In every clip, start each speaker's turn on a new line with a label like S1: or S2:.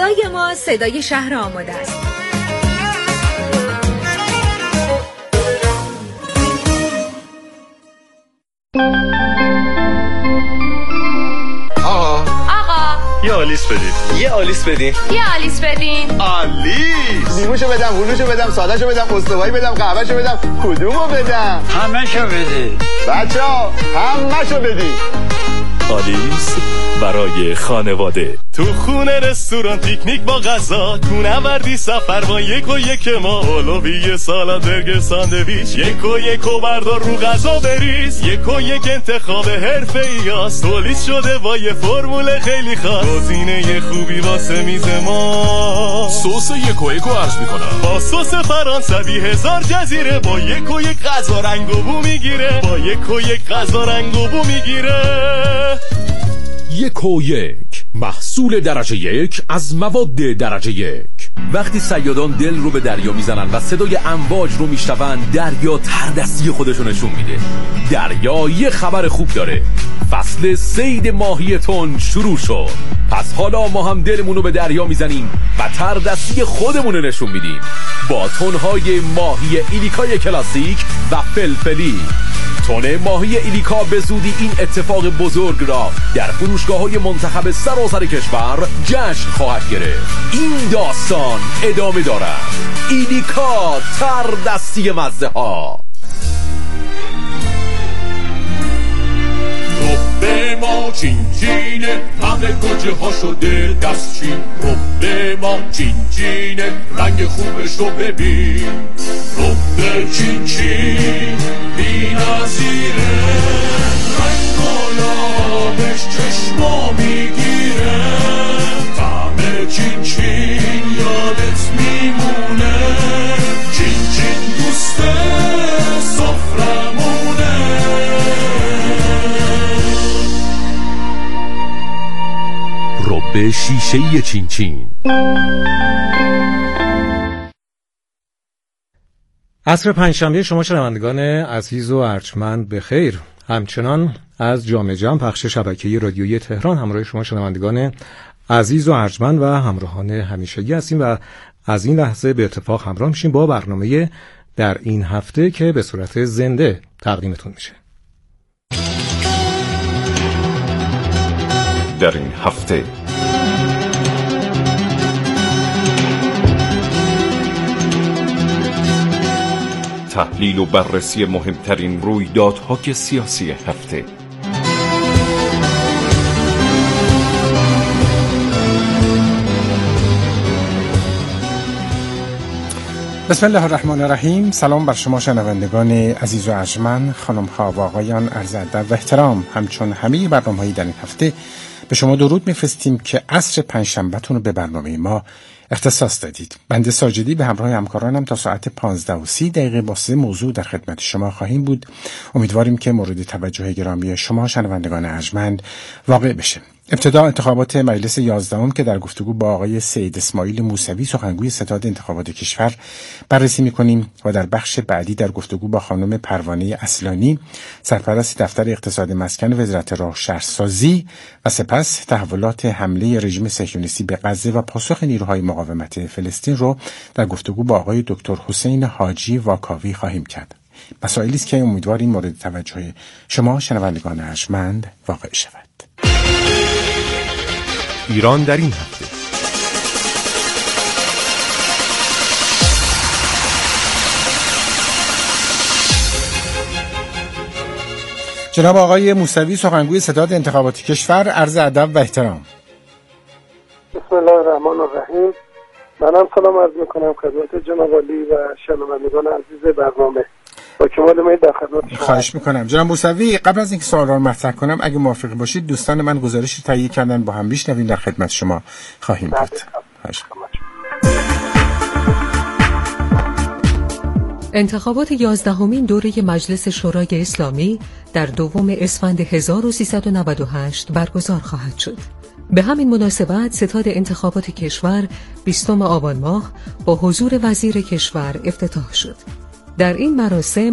S1: صدای ما صدای شهر آماده است.
S2: یه آلیس بدین.
S3: یه آلیس بدین.
S4: یه آلیس بدین.
S2: آلیس.
S5: لیموشو بدم، هلوشو بدم، سادهشو بدم، استوایی بدم، قهوهشو بدم، کدومو بدم؟
S6: همه‌شو بده.
S5: بچه‌ها همه‌شو بدین.
S2: آلیس برای خانواده. تو خونه، رستوران، پیکنیک با غذا، کوهنوردی، سفر با یک و یک ما، اولویه، سالاد، برگر، ساندویچ، یک و بردار رو غذا بریز. یک و یک انتخاب حرفه‌ای‌هاست، تولید شده با یه فرمول خیلی خاص. گزینه خوبی واسه میز ما.
S7: سس یک و عرض میکنم
S2: با سس فرانسوی 1000 جزیره، با یک و یک غذا رنگ و بو میگیره. با یک و یک غذا رنگ و بو میگیره.
S7: 1 محصول درجه 1 از مواد درجه 1.
S8: وقتی صیادان دل رو به دریا میزنن و صدای امواج رو میشنون، دریا تردستی خودشو نشون میده. دریا یه خبر خوب داره، فصل صید ماهی تن شروع شد. پس حالا ما هم دلمون رو به دریا میزنیم و تردستی خودمون رو نشون میدیم با تنهای ماهی ایلیکای کلاسیک و فلفلی. تن ماهی ایلیکا به زودی این اتفاق بزرگ را در فروشگاه‌های منتخب سراسر کشور جشن خواهد گرفت. این داستان ادامه دارد. ایلیکا تردستی مزه ها.
S7: رب ما چین چینه، همه گوجه ها شده دستچین. رب ما چین چینه، رنگ خوبش رو ببین. رب چین چین بی نظیره، رنگ و لابش چشما میگیره. طعم چین چین یادت میمونه، چین چین دوست سفرمونه.
S8: رب شیشه‌ای چین چین.
S9: عصر پنجشنبه شما شنوندگان عزیز و ارجمند بخیر. همچنان از جام جم پخش شبکه‌ای رادیویی تهران همراه شما شنوندگان عزیز و ارجمند و همراهان همیشگی هستیم و از این لحظه به اتفاق همراه میشیم با برنامه در این هفته که به صورت زنده تقدیمتون میشه.
S8: در این هفته تحلیل و بررسی مهمترین رویدادهای سیاسی هفته.
S10: بسم الله الرحمن الرحیم. سلام بر شما شنوندگان عزیز و ارجمند، خانم‌ها و آقایان، عرض ادب و احترام. همچون همه برنامه‌های در این هفته به شما درود می‌فرستیم که عصر پنجشنبه‌تون رو به برنامه ما اختصاص دادید. بنده ساجدی به همراه همکارانم تا ساعت 15:30 با 3 موضوع در خدمت شما خواهیم بود. امیدواریم که مورد توجه گرامی شما شنوندگان ارجمند واقع بشه. ابتدا انتخابات مجلس 11 که در گفتگو با آقای سید اسماعیل موسوی سخنگوی ستاد انتخابات کشور بررسی می‌کنیم و در بخش بعدی در گفتگو با خانم پروانه اصلانی سرپرست دفتر اقتصاد مسکن وزارت راه شهرسازی و سپس تحولات حمله رژیم صهیونیستی به غزه و پاسخ نیروهای مقاومت فلسطین رو در گفتگو با آقای دکتر حسین حاجی واکاوی خواهیم کرد. مسائلی است که امیدواریم مورد توجه شما شنوندگان ارجمند واقع شود.
S8: ایران در این هفته.
S10: جناب آقای موسوی سخنگوی ستاد انتخابات کشور، عرض ادب و احترام.
S11: بسم الله الرحمن الرحیم. منم سلام عرض میکنم خدمت جناب عالی و شنوندگان عزیز برنامه. با کمال میل در خدمت شما.
S10: خواهش میکنم. جناب موسوی، قبل از اینکه سوال را مطرح کنم اگه موافق باشید دوستان من گزارشی تهیه کردن با هم بشنویم، در خدمت شما خواهیم بود. خواهش میکنم.
S12: انتخابات 11مین دوره مجلس شورای اسلامی در 2 اسفند 1398 برگزار خواهد شد. به همین مناسبت ستاد انتخابات کشور 20 آبان ماه با حضور وزیر کشور افتتاح شد. در این مراسم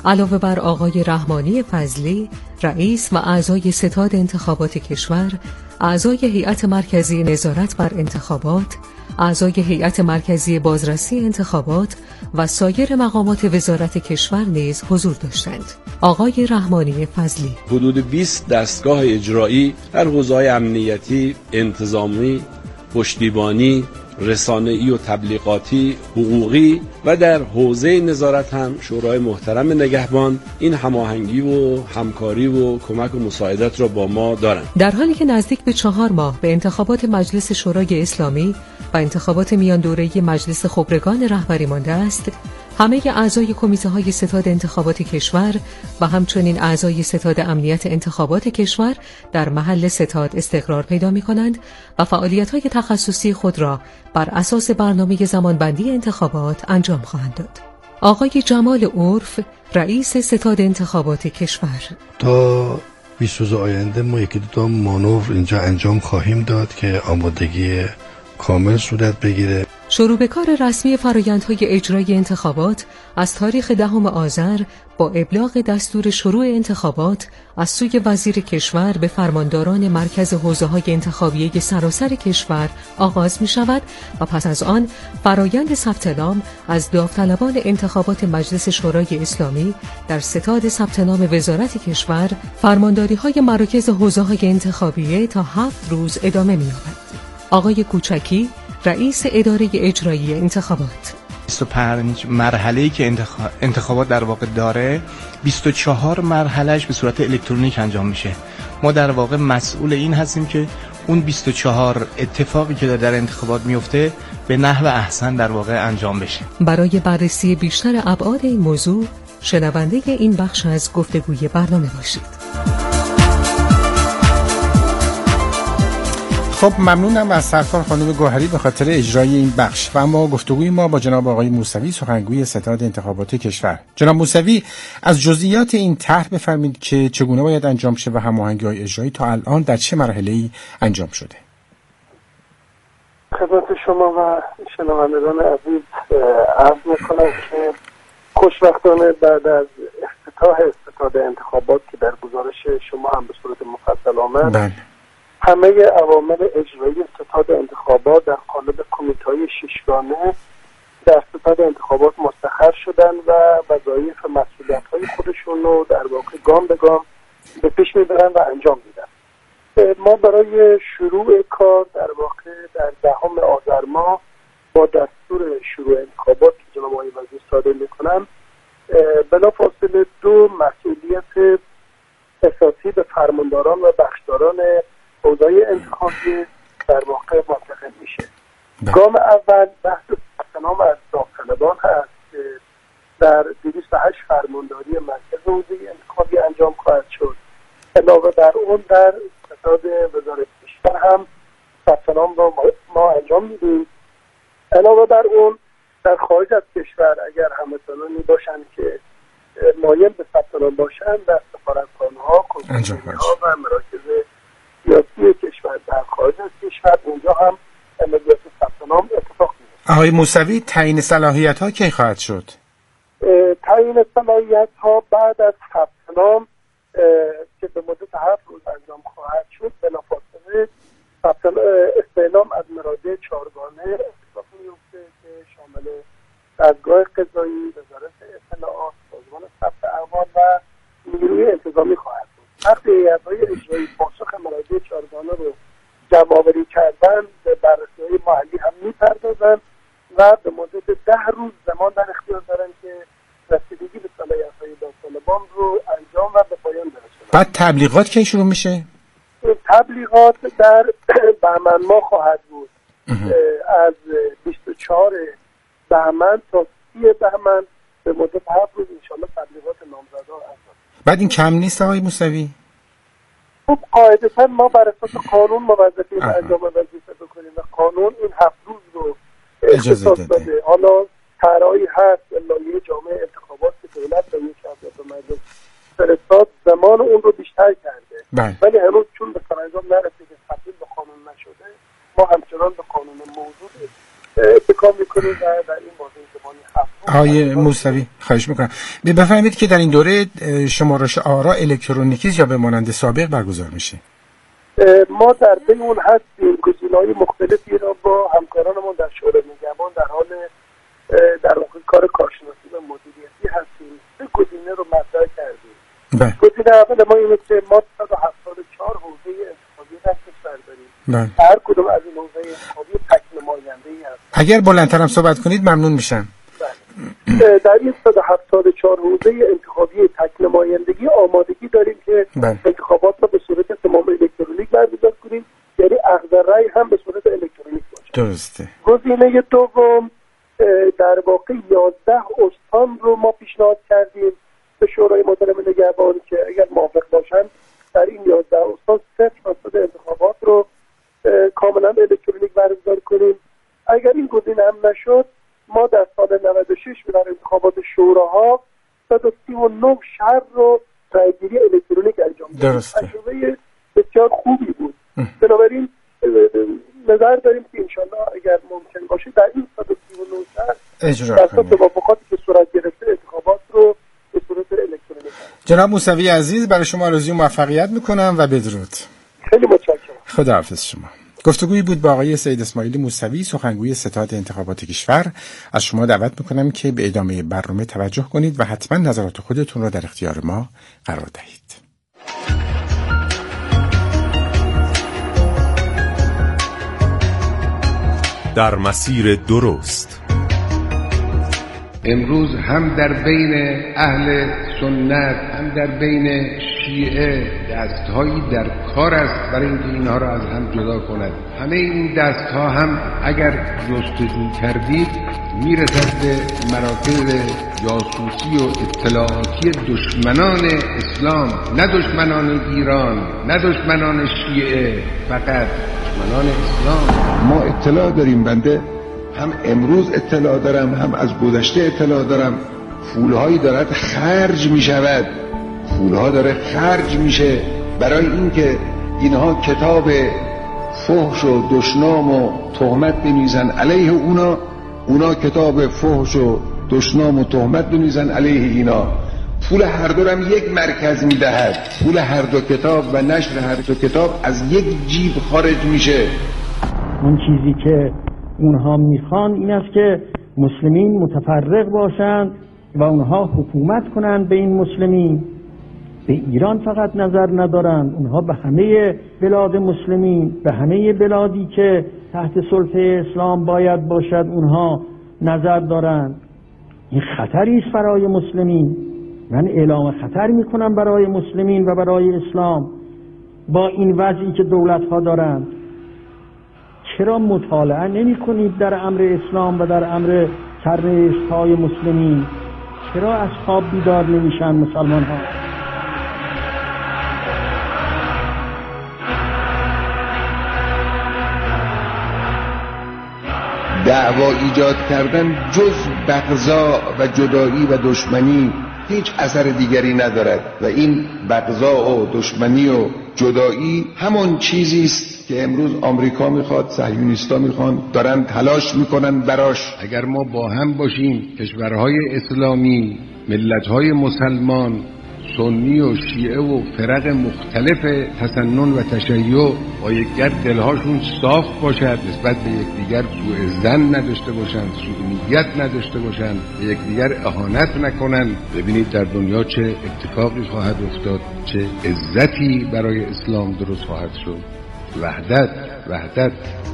S12: علاوه بر آقای رحمانی فضلی، رئیس و اعضای ستاد انتخابات کشور، اعضای هیئت مرکزی نظارت بر انتخابات، اعضای هیئت مرکزی بازرسی انتخابات و سایر مقامات وزارت کشور نیز حضور داشتند. آقای رحمانی فضلی:
S3: حدود 20 دستگاه اجرایی در حوزه‌های امنیتی، انتظامی، پشتیبانی، رسانه‌ای و تبلیغاتی، حقوقی و در حوزه نظارت هم شورای محترم نگهبان این هماهنگی و همکاری و کمک و مساعدت را با ما دارند.
S12: در حالی که نزدیک به 4 ماه به انتخابات مجلس شورای اسلامی و انتخابات میان دوره‌ای مجلس خبرگان رهبری مانده است، همه اعضای کمیته‌های ستاد انتخابات کشور و همچنین اعضای ستاد امنیت انتخابات کشور در محل ستاد استقرار پیدا می‌کنند و فعالیت‌های تخصصی خود را بر اساس برنامه زمانبندی انتخابات انجام خواهند داد. آقای جمال عرف، رئیس ستاد انتخابات کشور:
S4: تا 20 روز آینده ما یکی دو تا مانور اینجا انجام خواهیم داد که آمادگی کامل صورت بگیره.
S12: شروع به کار رسمی فرآیندهای اجرایی انتخابات از تاریخ 10 آذر با ابلاغ دستور شروع انتخابات از سوی وزیر کشور به فرمانداران مرکز حوزه‌های انتخابیه سراسر کشور آغاز می شود و پس از آن فرآیند ثبت نام از داوطلبان انتخابات مجلس شورای اسلامی در ستاد ثبت نام وزارت کشور، فرمانداری‌های مراکز حوزه‌های انتخابیه تا 7 روز ادامه می‌یابد. آقای کوچکی، رئیس اداره اجرایی انتخابات:
S6: 25 مرحله‌ای که انتخابات در واقع داره، 24 مرحلهش به صورت الکترونیک انجام میشه. ما در واقع مسئول این هستیم که اون 24 اتفاقی که در انتخابات میفته به نحو احسن در واقع انجام بشه.
S12: برای بررسی بیشتر ابعاد این موضوع، شنونده این بخش از گفتگوی برنامه باشید.
S10: خب ممنونم از سرکار خانم گوهری به خاطر اجرای این بخش و اما گفتگوی ما با جناب آقای موسوی، سخنگوی ستاد انتخابات کشور. جناب موسوی، از جزئیات این طرح بفرمایید که چگونه باید انجام شه و هماهنگی‌های اجرایی تا الان در چه مرحله‌ای انجام شده؟
S11: خدمت شما و شنوندگان عزیز عرض می‌کنم که خوشبختانه بعد از افتتاح ستاد انتخابات که در گزارش شما هم به صورت مفصل آمد، همه عوامل اجرایی ستاد انتخابات در قالب کمیته‌های 6گانه در ستاد انتخابات مستقر شدن و وظایف و مسئولیت‌های خودشون رو در واقع گام به گام به پیش میبرن و انجام میدن. ما برای شروع کار در واقع در 10 آذر ماه با دستور شروع انتخابات که جناب آقای وزیر صادر میکنن، بلافاصله 2 مسئولیت اساسی به فرمانداران و بخشداران حوزه‌های انتخابی در واقع منتقل میشه. گام اول بحث ثبت نام از داوطلبان هست که در 208 فرمانداری مرکز حوزه انتخابی انجام خواهد شد. علاوه بر اون در ستاد وزارت کشور هم ثبت نام را ما انجام میدیم. علاوه بر اون در خارج از کشور اگر هموطنانی باشن که مایل به ثبت نام باشن در سفارتخانه‌ها، کنسولگری‌ها و مراکز سیاسی کشور در خارج از کشور اونجا هم عملیات ثبت نام اتفاق میفته.
S10: آقای موسوی، تعیین صلاحیت‌ها کی خواهد شد؟
S11: تعیین صلاحیت‌ها بعد از ثبت نام که به مدت 7 روز انجام خواهد شد، بلافاصله استعلام از مراجع 4گانه اتفاق میفته که شامل دادگاه قضایی، وزارت اطلاعات، سازمان ثبت احوال و نیروی انتظامی خواهد بود. وقتی هیئت‌های اجرایی پاسخ مراجع 4گانه رو جمع‌آوری کردن، به بررسی‌های محلی هم می‌پردازن و به مدت 10 روز زمان در اختیار دارن که رسیدگی به صلاحیت‌های داوطلبان رو انجام و به پایان برسونن.
S10: بعد تبلیغات کی شروع میشه؟
S11: تبلیغات در بهمن ماه خواهد بود. از 24 بهمن تا 30 بهمن به مدت 7 روز انشاءالله تبلیغات نامزدها انجام.
S10: بعد این کم نیست آقای موسوی؟
S11: خب قاعدتا ما بر اساس قانون موظفیم انجام وظیفه بکنیم و قانون این 7 روز رو
S10: اجازه داده.
S11: حالا طرحی هست لایحه جامع انتخابات که دولت به یک به مجلس فرستاد زمان اون رو بیشتر کرده، ولی هنوز چون به سرانجام نرسیده، تبدیل به قانون نشده، ما همچنان به قانون موجود اتکا میکنیم و در این بازه زمانی 7
S10: های موسوی خواهش میکنم بفهمید که در این دوره شمارش آرا الکترونیکی یا به مانند سابق برگزار میشه؟
S11: ما در بین اون هستیم، گزینه‌های مختلفی را با همکارانمون در شورای نگهبان در حال در واقع کار کارشناسی و مدیریتی هستیم. سه گزینه رو مطرح کردیم. گزینه اول ما اینه که ما 174 حوزه انتخابی در کشور داریم. هر کدوم از این حوزه انتخابی تک نماینده‌ای هست. اگر
S10: بلندترم صحبت کنید ممنون میشم.
S11: در این 174 حوزه انتخابی تک نمایندگی آمادگی داریم که انتخابات را به صورت تمام الکترونیک برگزار کنیم، یعنی اخذ رأی هم به صورت الکترونیک باشه.
S10: درسته.
S11: گزینه دوم در واقع 11 استان رو ما پیشنهاد کردیم به شورای محترم نگهبان که اگر موافق باشن در این 11 استان 0% انتخابات رو کاملا الکترونیک برگزار کنیم. اگر این گزینه هم نشد، ما در سال 96 در انتخابات شوراها 139 شهر رو رأیگیری الکترونیک انجام دادیم.
S10: درسته.
S11: تجربه بسیار خوبی بود. بنابراین نظر داریم که انشالله اگر ممکن باشه در این 139 شهر
S10: اجرا کنیم.
S11: در موافقاتی که صورت گرفته انتخابات رو به صورت الکترونیک.
S10: جناب موسوی عزیز، برای شما آرزوی موفقیت میکنم و بدرود.
S11: خیلی متشکرم.
S10: خداحافظ شما. گفتگویی بود با آقای سید اسماعیلی موسوی، سخنگوی ستاد انتخابات کشور. از شما دعوت میکنم که به ادامه برنامه توجه کنید و حتما نظرات خودتون را در اختیار ما قرار دهید.
S7: در مسیر درست.
S13: امروز هم در بین اهل سنت هم در بین شیعه دستهایی در کار است برای اینکه اینها را از هم جدا کند. همه این دستها هم اگر جستجو کردید میرسد به مراکز جاسوسی و اطلاعاتی دشمنان اسلام، نه دشمنان ایران، نه دشمنان شیعه، فقط دشمنان اسلام. ما اطلاع داریم، بنده هم امروز اطلاع دارم هم از گذشته اطلاع دارم، پولهایی دارد خرج می شود، پولها داره خرج میشه برای اینکه اینها کتاب فحش و دشنام و تهمت بنویسن علیه اونا کتاب فحش و دشنام و تهمت بنویسن علیه اینا. پول هر دو هم یک مرکز میدهد، پول هر دو کتاب و نشر هر دو کتاب از یک جیب خارج میشه.
S14: اون چیزی که اونها میخوان این است که مسلمین متفرق باشند و اونها حکومت کنند به این مسلمین. به ایران فقط نظر ندارند، اونها به همه بلاد مسلمین، به همه بلادی که تحت سلطه اسلام باید باشد اونها نظر دارند. این خطری است برای مسلمین. من اعلام خطر میکنم برای مسلمین و برای اسلام با این وضعی که دولت‌ها دارند. چرا مطالعه نمی کنید در امر اسلام و در امر سرنوشت‌های مسلمین؟ چرا از خواب بیدار نمیشن مسلمان‌ها؟
S13: دعوا ایجاد کردن جز بغضا و جدایی و دشمنی هیچ اثر دیگری ندارد و این بغضا و دشمنی و جدایی همون چیزی است که امروز آمریکا میخواد، صهیونیستا میخوان، دارن تلاش میکنن براش. اگر ما با هم باشیم، کشورهای اسلامی، ملتهای مسلمان، سنی و شیعه و فرق مختلف تسنن و تشیع با یکدیگر دلهاشون صاف باشد، نسبت به یکدیگر سوء ظن نداشته باشند، سوء نیت نداشته باشند، به یکدیگر اهانت نکنند، ببینید در دنیا چه اتفاقی خواهد افتاد، چه عزتی برای اسلام درست خواهد شد. وحدت.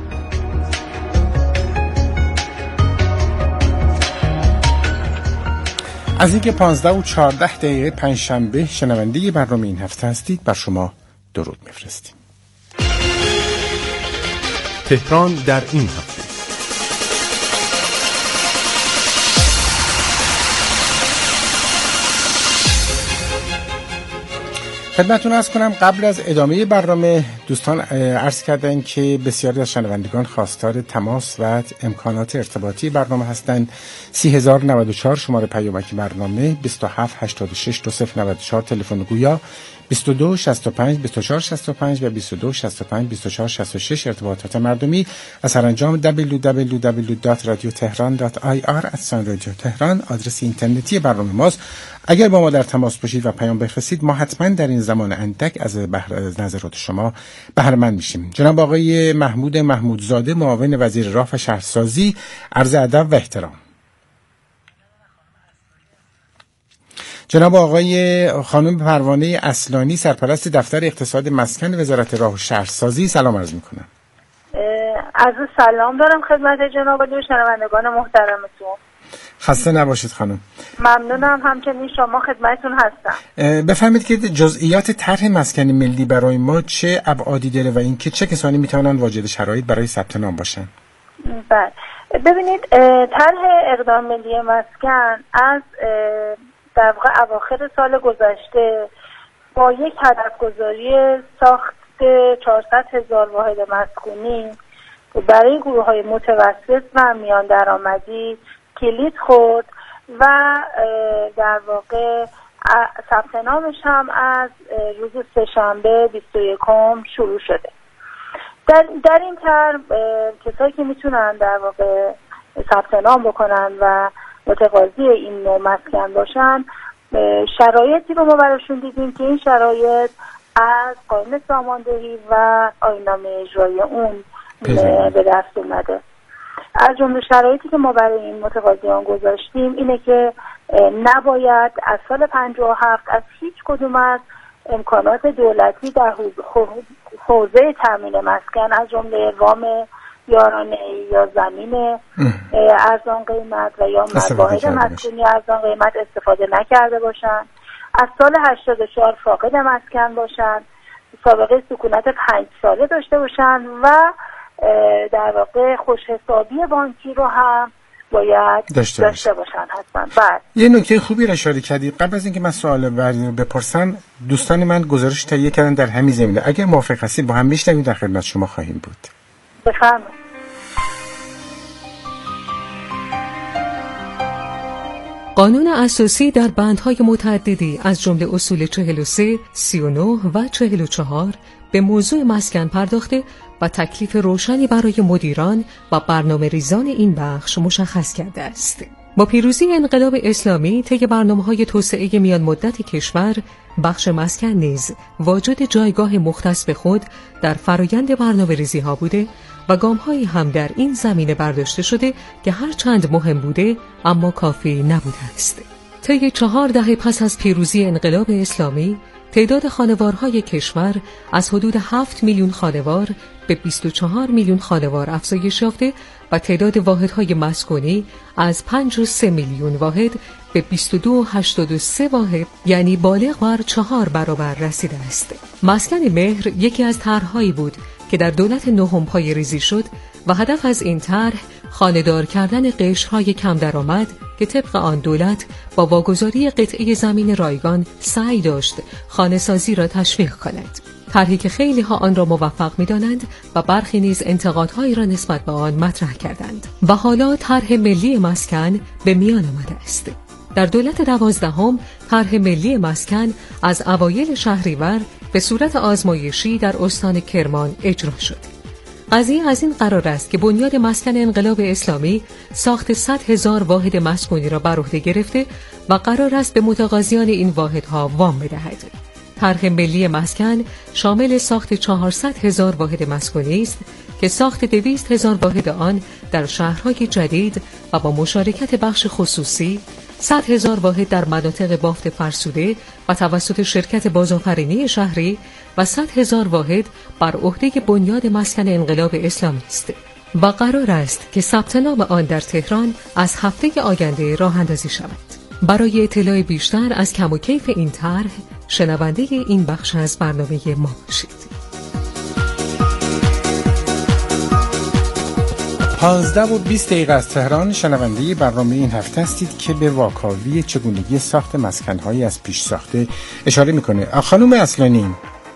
S10: از اینکه 15 و 14 دقیقه پنجشنبه شنونده برنامه این هفته هستید، بر شما درود میفرستیم.
S7: تهران در این هفته.
S10: خدمتتون عرض کنم قبل از ادامه برنامه دوستان عرض کردن که بسیاری از شنوندگان خواستار تماس و امکانات ارتباطی برنامه هستند. 3094 شماره پیامک برنامه، 27862094 تلفن گویا، 2265 2465 و 2265 2466 ارتباطات مردمی. از سرانجام www.radiotehran.ir رادیو تهران آدرس اینترنتی برنامه ماست. اگر با ما در تماس باشید و پیام بفرستید ما حتما در این زمان اندک از نظرات شما بهره مند میشیم. جناب آقای محمود محمودزاده، معاون وزیر راه و شهرسازی، عرض ادب و احترام. جناب آقای خانم پروانه اصلانی، سرپرست دفتر اقتصاد مسکن وزارت راه و شهرسازی، سلام عرض میکنم.
S15: عرض سلام دارم خدمت جناب علی و شنوندگان محترمتون.
S10: خسته نباشید خانم.
S15: ممنونم، همچنین شما خدمتتون هستم.
S10: بفهمید که جزئیات طرح مسکن ملی برای ما چه ابعادی داره و اینکه چه کسانی میتونن واجد شرایط برای ثبت نام باشن؟
S15: بله، ببینید طرح اقدام ملی مسکن از در واقع اواخر سال گذشته با یک هدف گذاری ساخت 400,000 واحد مسکونی برای گروه‌های متوسط و میان درآمدی کلید خورد و در واقع ثبت نامش هم از روز سه‌شنبه 21 شروع شده. در این طرح کسایی که میتونن در واقع ثبت نام بکنن و متقاضی این نوع مسکن باشن، شرایطی رو ما براشون دیدیم که این شرایط از قانون ساماندهی و آیین‌نامه اجرایی اون به دست اومده. از جمله شرایطی که ما برای این متقاضیان گذاشتیم اینه که نباید از سال 57 از هیچ کدوم از امکانات دولتی در حوزه تامین مسکن از جمله وام یارانه یا زمین ارزان قیمت و یا واحد مسکونی ارزان قیمت استفاده نکرده باشند، از سال 84 فاقد مسکن باشند، سابقه سکونت 5 ساله داشته باشند و در واقع خوشحسابی بانکی رو هم باید داشته باشن حتما.
S10: یه نکته خوبی را اشاره کردی. قبل از اینکه من سوال بعدی رو بپرسم، دوستان من گزارش تهیه کردن در همین زمینه. اگر موافق هستید با هم میشنویم، در خدمت شما خواهیم بود.
S15: بفرمایید.
S12: قانون اساسی در بندهای متعددی از جمله اصول 43, 39 و 44 به موضوع مسکن پرداخته و تکلیف روشنی برای مدیران و برنامه ریزان این بخش مشخص کرده است. با پیروزی انقلاب اسلامی طی برنامه‌های توسعه میان مدت کشور، بخش مسکن نیز واجد جایگاه مختص به خود در فرایند برنامه‌ریزی‌ها بوده و گام‌هایی هم در این زمینه برداشته شده که هرچند مهم بوده اما کافی نبوده است. طی 4 دهه پس از پیروزی انقلاب اسلامی، تعداد خانوارهای کشور از حدود 7 میلیون خانوار به 24 میلیون خانوار افزایش یافته و تعداد واحدهای مسکونی از 5.3 میلیون واحد به 22.83 واحد، یعنی بالغ بر 4 برابر رسیده است. مسکن مهر یکی از طرح‌هایی بود که در دولت نهم پایه‌ریزی شد و هدف از این طرح خانه‌دار کردن قشرهای کم درآمد که طبق آن دولت با واگذاری قطعه زمین رایگان سعی داشت خانه‌سازی را تشویق کند. طرحی که خیلی ها آن را موفق می‌دانند و برخی نیز انتقادهایی را نسبت به آن مطرح کردند و حالا طرح ملی مسکن به میان آمده است. در دولت 12 طرح ملی مسکن از اوایل شهریور به صورت آزمایشی در استان کرمان اجرا شد. قضیه از این قرار است که بنیاد مسکن انقلاب اسلامی ساخت 100,000 واحد مسکونی را بر عهده گرفته و قرار است به متقاضیان این واحدها وام بدهد. طرح ملی مسکن شامل ساخت 400,000 واحد مسکونی است که ساخت 200,000 واحد آن در شهرهای جدید و با مشارکت بخش خصوصی، 100,000 واحد در مناطق بافت فرسوده و توسط شرکت بازآفرینی شهری و 100,000 واحد بر عهده بنیاد مسکن انقلاب اسلامی است و قرار است که ثبت نام آن در تهران از هفته آینده راه اندازی شود. برای اطلاع بیشتر از کم و کیف این طرح، شنونده این بخش از برنامه ما باشید.
S10: 11:20 از تهران، شنونده برنامه این هفته هستید که به واکاوی چگونگی ساخت مسکن‌های از پیش ساخته اشاره میکنه. خانم اصلانی،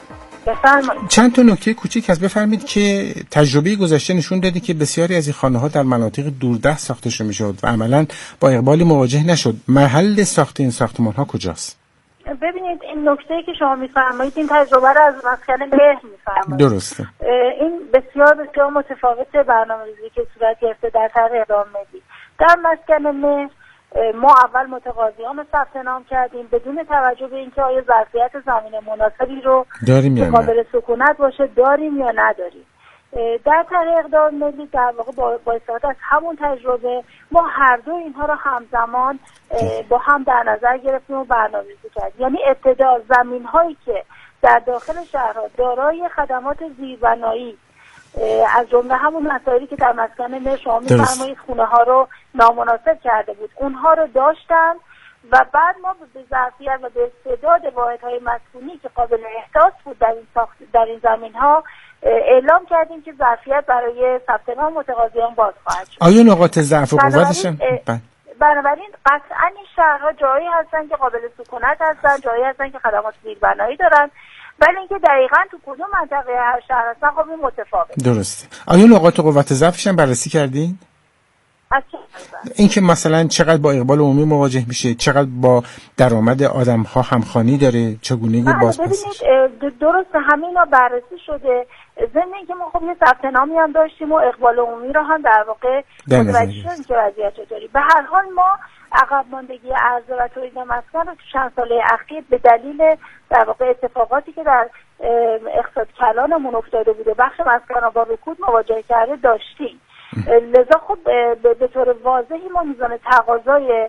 S15: بفرمایید.
S10: چند تا نکته کوچیک هست بفرمایید که تجربه گذشته نشون داده که بسیاری از این خانه‌ها در مناطق دوردست ساخته شده میشد و عملاً با اقبالی مواجه نشد. محل ساخت این ساختمان‌ها کجاست؟
S15: ببینید این نکته‌ای که شما میفرمایید این تجربه رو از مسکن مهر میفرمایید.
S10: درسته.
S15: این بسیار بسیار متفاوت برنامه‌ریزی که صورت گرفته در طرح اقدام ملی. در مسکن مهر ما اول متقاضیان رو ثبت نام کردیم بدون توجه به اینکه آیا ظرفیت زمین مناسبی رو
S10: داریم
S15: قابل سکونت باشه داریم یا نداریم. در طرح اقدام ملی در واقع با استفاده از همون تجربه ما هر دو اینها رو همزمان با هم در نظر گرفتیم و برنامه‌ریزی کردیم. یعنی ابتدا زمین‌هایی که در داخل شهرها دارای خدمات زیربنایی از جمله همون مسائلی که در مسکن مهر شما می‌فرمایید خونه‌ها رو نامناسب کرده بود اونها رو داشتن و بعد ما به ظرفیت و به استعداد واحدهای مسکونی که قابل احداث بود در این زمین‌ها اعلام کردیم که ظرفیت برای ثبت نام متقاضیان باز خواهد شد.
S10: آیا نقاط ضعف و قوتش
S15: بنابراین قطعا این شهرها جایی هستن که قابل سکونت هستن، جایی هستن که خدمات زیربنایی دارن، ولی اینکه دقیقاً تو کدوم منطقه هر شهر هستن خب این متفاوته.
S10: درسته. آیا نقاط قوت ضعفش هم بررسی کردین؟ اینکه مثلا چقدر با اقبال عمومی مواجه میشه، چقدر با درآمد آدم‌ها همخوانی داره، چگونگی بازپسش؟
S15: ببینید درسته همه اینا بررسی شده. ضمن اینکه ما خب یه ثبت نامی هم داشتیم و اقبال عمومی رو هم در واقع متوجه شدیم که وضعیت چطوری. به هر حال ما عقب ماندگی عرضه و تولید مسکن رو تو چند ساله اخیر به دلیل در واقع اتفاقاتی که در اقتصاد کلانمون افتاده بوده بخش مسکن با رکود مواجه کرده داشتیم. لذا خب به طور واضحی ما میزان تقاضای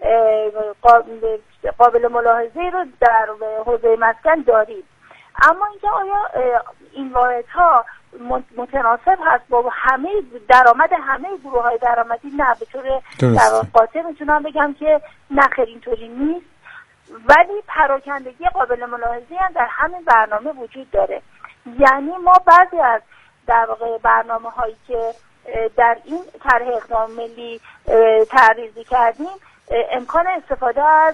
S15: قابل ملاحظه‌ای رو در حوزه مسکن داریم. اما اینکه آیا این واحدها متناسب هست با همه درآمد همه گروه‌های درآمدی؟ نه، به طور قاطع میتونم بگم که نه خیر اینطوری نیست، ولی پراکندگی قابل ملاحظه‌ای هم در همین برنامه وجود داره. یعنی ما بعضی از در واقع برنامه‌هایی که در این طرح اقدام ملی طرح‌ریزی کردیم امکان استفاده از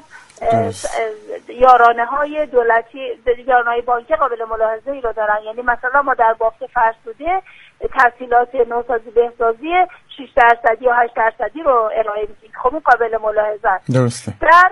S15: یارانه‌های دولتی، یارانه‌های بانکی قابل ملاحظه‌ای رو دارن. یعنی مثلا ما در بافت فرسوده تسهیلات نوسازی بهسازی 6% یا 8% رو ارائه میدیم. خب این قابل ملاحظه است.
S10: درسته.
S15: در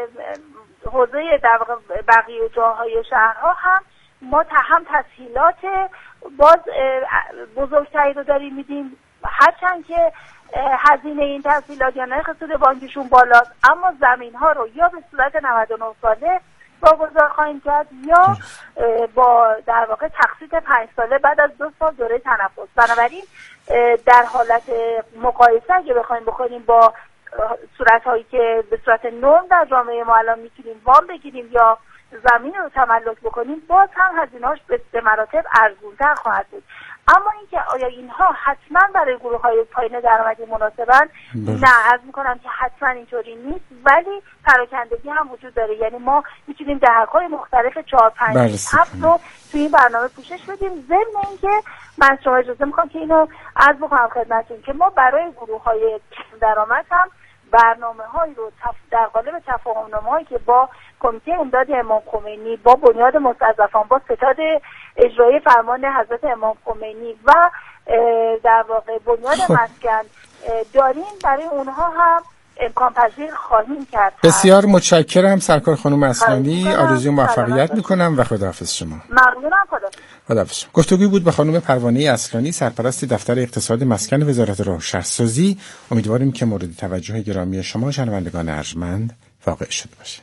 S15: حوزه در بقیه جاهای شهرها هم ما هم تسهیلات باز بزرگتری رو داریم میدیم، هرچند که هزینه این تسهیلات یا نرخ سود بانکیشون بالاست، اما زمین ها رو یا به صورت 99 ساله واگذار خواهیم کرد یا با در واقع تقسیط 5 ساله بعد از 2 سال دوره تنفس. بنابراین در حالت مقایسه اگه بخوایم بکنیم با صورت هایی که به صورت نرم در جامعه ما الان میتونیم وام بگیریم یا زمین رو تملک بکنیم، باز هم هزینه‌اش به مراتب ارزان‌تر خواهد بود. اما اینکه آیا اینها حتما برای گروه‌های پایین درآمدی مناسبن؟ نه، عرض می‌کنم که حتما اینطوری نیست، ولی پراکندگی هم وجود داره. یعنی ما می‌تونیم دهه‌های مختلف 4 5 7 رو توی این برنامه پوشش بدیم. ضمن اینکه من شما اجازه می‌خوام که اینو عرض بکنم خدمتتون که ما برای گروه‌های کم درآمد هم برنامه‌هایی رو در قالب تفاهم‌نامه‌هایی که با کمیته امداد امام خمینی، با بنیاد مستضعفان، با ستاد اجرایی فرمان حضرت امام خمینی و در واقع بنیاد مسکن داریم، برای اونها هم امکان پذیر خواهیم کرد.
S10: بسیار متشکرم سرکار خانم اصلانی، آرزوی موفقیت میکنم و خداحافظ شما.
S15: ممنونم.
S10: خداحافظ. گفتگوی بود با خانم پروانه اصلانی، سرپرست دفتر اقتصاد مسکن وزارت راه و شهرسازی. امیدواریم که مورد توجه گرامی شما شنوندگان ارجمند واقع شده باشه.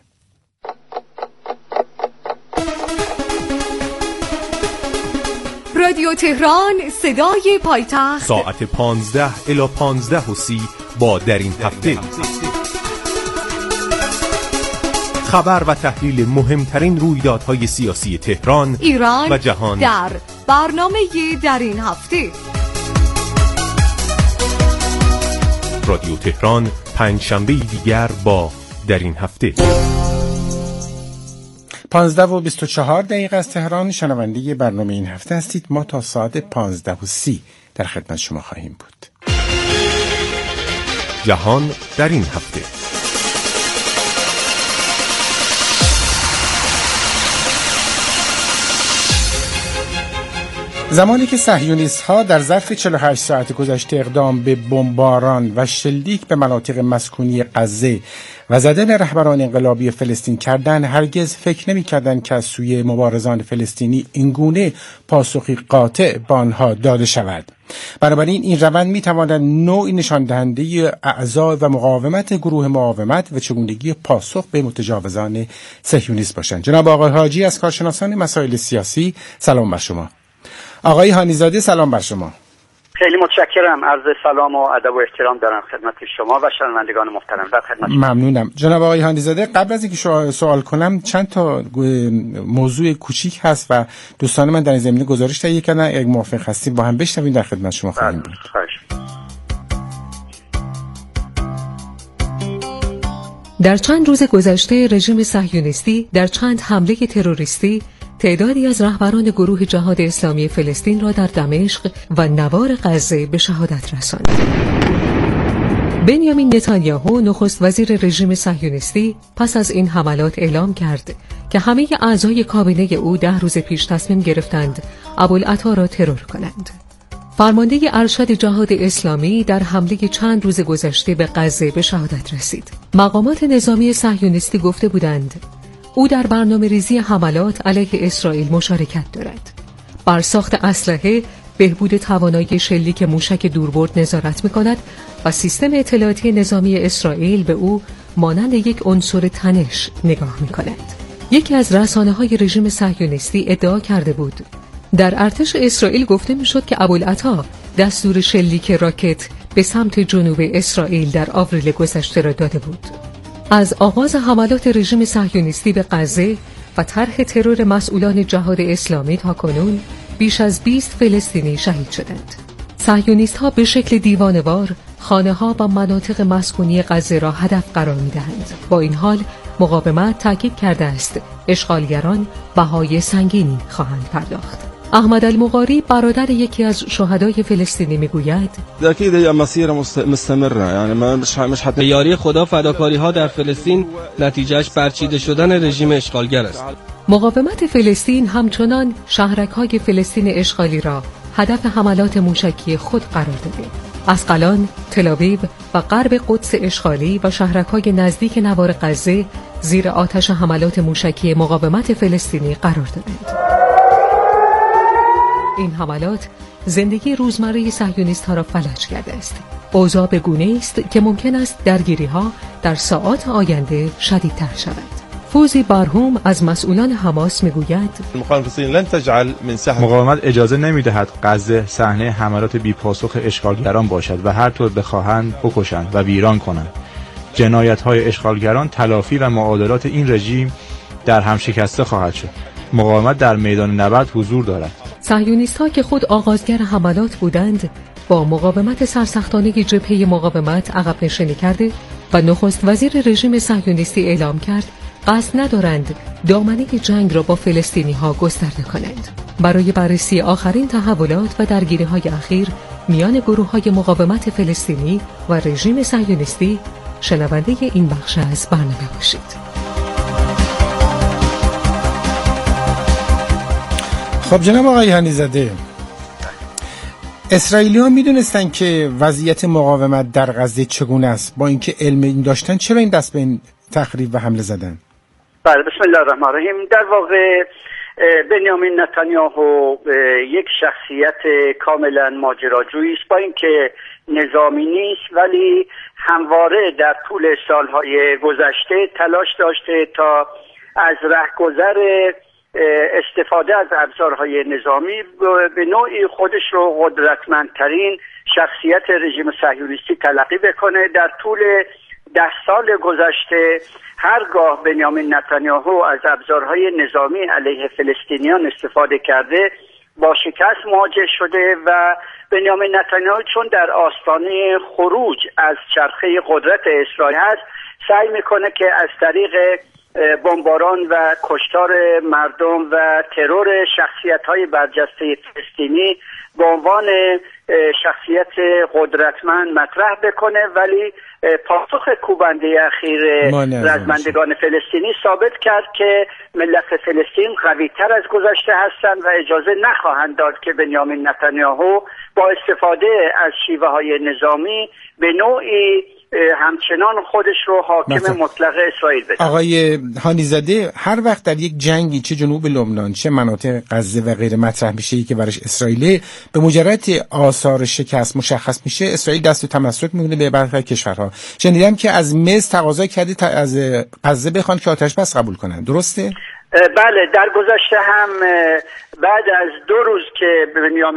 S12: رادیو تهران، صدای پایتخت،
S7: ساعت 15 الی 15:30 با در این هفته خبر و تحلیل مهمترین رویدادهای سیاسی تهران،
S12: ایران
S7: و جهان
S12: در برنامه در این هفته.
S7: رادیو تهران پنجشنبه دیگر با در این هفته.
S10: 15:24 از تهران شنونده برنامه این هفته هستید. ما تا ساعت 15:30 در خدمت شما خواهیم بود.
S7: جهان در این هفته.
S10: زمانی که صهیونیست‌ها در ظرف 48 ساعت گذشته اقدام به بمباران و شلیک به مناطق مسکونی غزه و زدن رهبران انقلابی فلسطین کردند، هرگز فکر نمی‌کردند که از سوی مبارزان فلسطینی اینگونه پاسخی قاطع به آنها داده شود. بنابراین این روند می‌تواند نوعی نشان دهنده اعضا و مقاومت گروه مقاومت و چگونگی پاسخ به متجاوزان صهیونیست باشند. جناب آقای حاجی از کارشناسان مسائل سیاسی، سلام بر شما. آقای هانیزاده، سلام بر شما.
S16: خیلی متشکرم. عرض سلام و ادب و احترام دارم خدمت شما و شنوندگان محترم. در خدمت شما.
S10: ممنونم. جناب آقای هانیزاده، قبل از اینکه سوال کنم چند تا موضوع کوچیک هست و دوستان من در این زمینه گزارش تهیه کردن، اگه موافق هستید با هم بشنویم در خدمت شما خواهیم بود.
S12: در چند روز گذشته رژیم صهیونیستی در چند حمله تروریستی تعدادی از رهبران گروه جهاد اسلامی فلسطین را در دمشق و نوار غزه به شهادت رساند. بنیامین نتانیاهو نخست وزیر رژیم صهیونیستی پس از این حملات اعلام کرد که همه اعضای کابینه او 10 روز پیش تصمیم گرفتند ابوالعطا را ترور کنند. فرمانده ارشد جهاد اسلامی در حمله چند روز گذشته به غزه به شهادت رسید. مقامات نظامی صهیونیستی گفته بودند او در برنامه‌ریزی حملات علیه اسرائیل مشارکت دارد. بر ساخت اسلحه، بهبود توانایی شلیک موشک دوربرد نظارت می‌کند و سیستم اطلاعاتی نظامی اسرائیل به او مانند یک عنصر تنش نگاه می‌کند. یکی از رسانه‌های رژیم صهیونیستی ادعا کرده بود در ارتش اسرائیل گفته می‌شد که ابوالعطا دستور شلیک راکت به سمت جنوب اسرائیل در آوریل گذشته را داده بود. از آغاز حملات رژیم صهیونیستی به غزه و طرح ترور مسئولان جهاد اسلامی تا کنون بیش از 20 فلسطینی شهید شدند. صهیونیست‌ها به شکل دیوانه‌وار خانه‌ها و مناطق مسکونی غزه را هدف قرار می‌دهند. با این حال مقاومت تاکید کرده است اشغالگران بهای سنگینی خواهند پرداخت. احمد المغاری برادر یکی از شهدای فلسطینی میگوید
S17: اكيد هي مسيره مستمره يعني مش حتى یاری خدا فداکاری‌ها در فلسطین نتیجهش برچیده شدن رژیم اشغالگر است.
S12: مقاومت فلسطین همچنان شهرک‌های فلسطین اشغالی را هدف حملات موشکی خود قرار داده. اسقلان، تل‌آویو و غرب قدس اشغالی و شهرک‌های نزدیک نوار غزه زیر آتش حملات موشکی مقاومت فلسطینی قرار دادند. این حملات زندگی روزمره صهیونیست‌ها را فلج کرده است. اوضاع به گونه‌ای است که ممکن است درگیری‌ها در ساعات آینده شدیدتر شود. فوزی بارهوم از مسئولان حماس میگوید
S18: مقاومت اجازه نمی‌دهد غزه صحنه حملات بی‌پاسخ اشغالگران باشد و هر طور بخواهند بکشند و ویران کنند. جنایت‌های اشغالگران تلافی و معادلات این رژیم در هم شکسته خواهد شد. مقاومت در میدان نبرد حضور دارد.
S12: صهیونیست‌ها که خود آغازگر حملات بودند با مقاومت سرسختانه جبهه مقاومت عقب نشینی کرده و نخست وزیر رژیم صهیونیستی اعلام کرد قصد ندارند دامنه جنگ را با فلسطینی‌ها گسترده کنند. برای بررسی آخرین تحولات و درگیری‌های اخیر میان گروه‌های مقاومت فلسطینی و رژیم صهیونیستی شنونده این بخش از برنامه باشید.
S10: خب جناب آقای هانیزاده، اسرائیلی‌ها می‌دونستن که وضعیت مقاومت در غزه چگونه است، با اینکه علم این داشتن چرا این دست به این تخریب و حمله زدن؟
S16: بله، بسم الله الرحمن الرحیم. در واقع بنیامین نتانیاهو یک شخصیت کاملا ماجراجویی است، با اینکه نظامی نیست ولی همواره در طول سالهای گذشته تلاش داشته تا از رهگذر استفاده از ابزارهای نظامی به نوعی خودش رو قدرتمندترین شخصیت رژیم صهیونیستی تلقی بکنه. در طول 10 سال گذشته هرگاه بنیامین نتانیاهو از ابزارهای نظامی علیه فلسطینیان استفاده کرده با شکست مواجه شده و بنیامین نتانیاهو چون در آستانه خروج از چرخه قدرت اسرائیل هست سعی میکنه که از طریق بمباران و کشتار مردم و ترور شخصیت‌های برجسته فلسطینی به عنوان شخصیت قدرتمند مطرح بکنه، ولی پاسخ کوبنده اخیر رزمندگان فلسطینی ثابت کرد که ملت فلسطین قوی‌تر از گذشته هستند و اجازه نخواهند داد که بنیامین نتانیاهو با استفاده از شیوه‌های نظامی به نوعی همچنان خودش رو حاکم مطلق اسرائیل بدن.
S10: آقای هانیزاده، هر وقت در یک جنگی چه جنوب لبنان چه مناطق غزه و غیره مطرح میشه که برش اسرائیل، به مجرد آثار شکست مشخص میشه اسرائیل دست و تمسک میکنه به برخی کشورها. شنیدم که از مصر تقاضا کردید از غزه بخوان که آتش بس قبول کنن، درسته؟
S16: بله، در گذشته هم بعد از 2 روز که